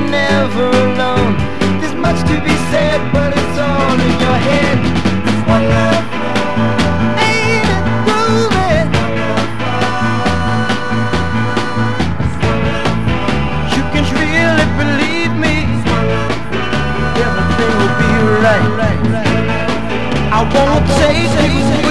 never alone. There's much to be said, but it's all in your head. One love, ain't it groovy? You can really believe me, everything will be right. I won't take you